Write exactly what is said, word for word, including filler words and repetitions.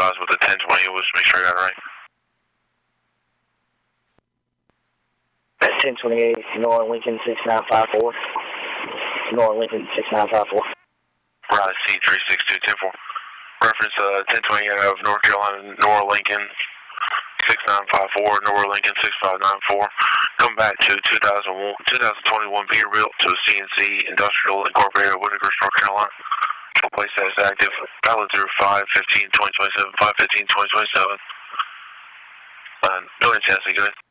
advise with the ten twenty, we'll just make sure I got it right. ten twenty-eight, Nora Lincoln six nine five four. Nora Lincoln six nine five four. Right, C three six two ten four. Reference uh, ten twenty-eight out of North Carolina, Nora Lincoln six nine five four, Nora Lincoln six five nine four. Come back to two thousand one, twenty twenty-one Peterbilt to a C N C Industrial Incorporated, Whitacre, North Carolina. Place that is active. Valid through five fifteen twenty twenty-seven, five fifteen twenty twenty-seven. Uh, go ahead, Chelsea, go ahead.